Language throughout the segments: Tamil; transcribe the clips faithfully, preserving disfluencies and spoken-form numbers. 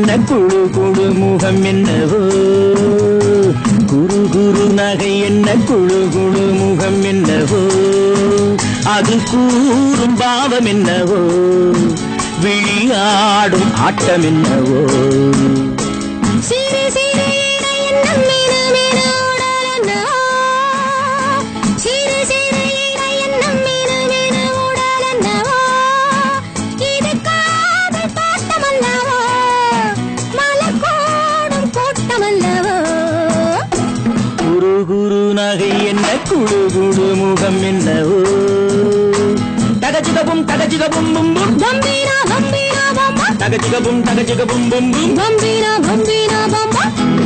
என்ன குழு குழு முகம் என்னவோ குரு குரு நகை என்ன குழு குழு முகம் என்னவோ அது கூறும் பாவம் என்னவோ விழியாடும் ஆட்டம் என்னவோ என்ன குழு குழு முகம் என்னவோ தகஜிகபும் தகஜிகபும் பும் பும் பம்பீரா பம்பீரா பம்பா தகஜிகபும் தகஜிகபும் பும் பும் பம்பீரா பம்பீரா பம்பா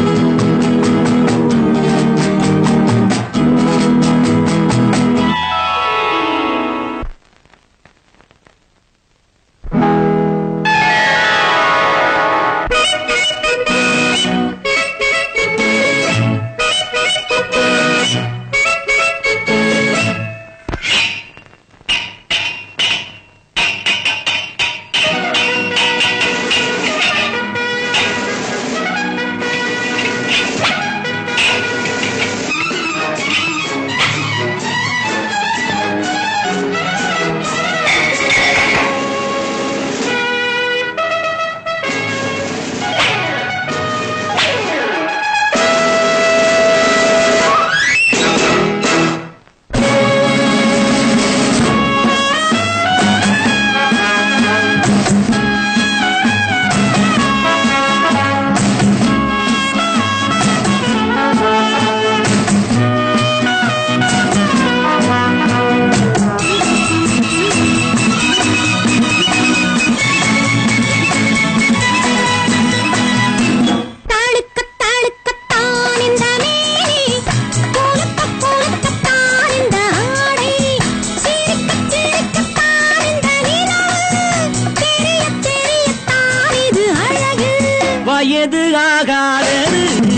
வயது ஆகாதது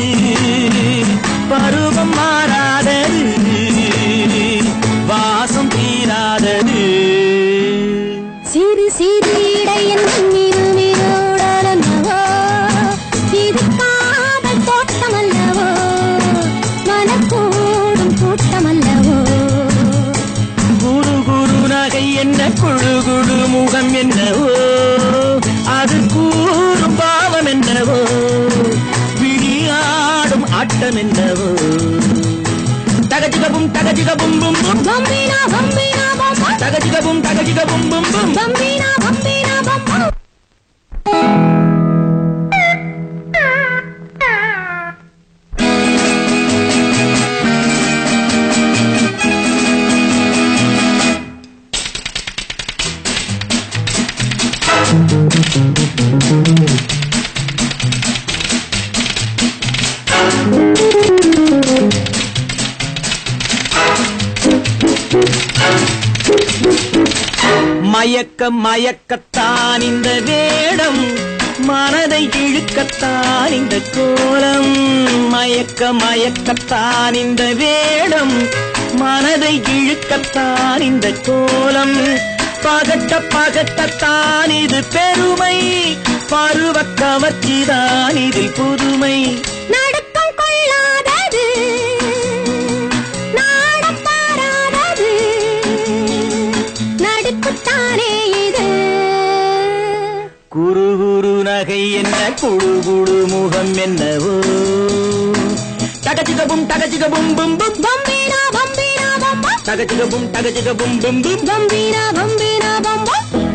பருவம் மாறாதது வாசம் தீராதது சிறு சிறு இடையன் இருமிரோடலவோ இது காதல் தோட்டமல்லவோ மனக்கூடும் கூட்டமல்லவோ குரு குரு நகை என்ன குழு குழு முகம் என்னவோ அது கூறும் பாவம் என்னவோ விழியாடும் ஆட்டம் என்னவோ தகஜிகபும் தகஜிகபும் பும் பும் பம்பீரா பம்பீரா பம்பா தகஜிகபும் தகஜிகபும் பும் பும் பம்பீரா பம்பீரா பம்பா மயக்க மயக்கத்தான் இந்த வேடம் மனதை இழுக்கத்தான் இந்த கோலம் மயக்க மயக்கத்தான் இந்த வேடம் மனதை இழுக்கத்தான் இந்த கோலம் பகட்ட பகட்டத்தான் இது பெருமை பருவ கவர்ச்சிதான் இதில் புதுமை நடுக்கம் கொள்ளாதது நாடம் மாறாதது நடுக்குத்தானே இது குரு குரு நகை என்ன குழு குழு முகம் என்னவோ தகஜிகபும் தகஜிகபும் பும் பும் பம்பீரா பம்பீரா பம்பா தகஜிகபும் தகஜிகபும் பும் பும் பம்பீரா பம்பீரா பம்பா